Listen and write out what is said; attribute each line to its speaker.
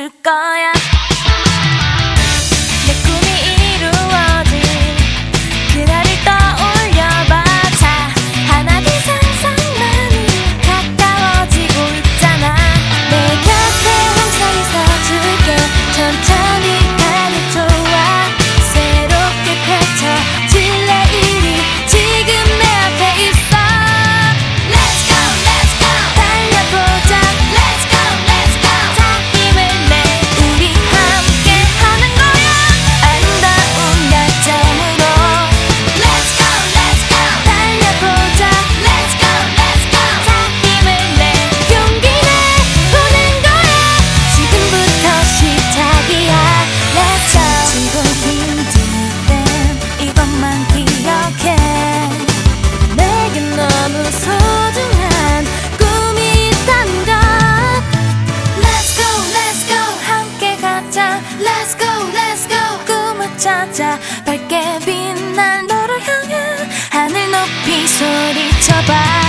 Speaker 1: 줄 거야. 내 꿈이 이루어질 그날을 떠올려봐. 자, 하나 둘 상상만이 가까워지고 있잖아. 내 곁에 항상 있어줄게. 천천히 가도 좋아. 새롭게 펼쳐질 내일이 지금 내 앞에 있어. Let's go, let's go. 달려보자. Let's go, let's go. 자, 힘을 내. 우리 함께 하는 거야. 아름다운 열정으로. Let's go, let's go. 달려보자. Let's go, let's go. 자, 힘을 내. 용기 내. 보는 거야. 지금부터 시작이야. Let's go. 지금 힘들 땐 이것만 기억해. 내겐 너무 소중한 꿈이 있다는 것. Let's go, let's go. 함께 가자. Let's go, let's go. 꿈을 찾아 밝게 빛날 너를 향해 하늘 높이 소리쳐봐.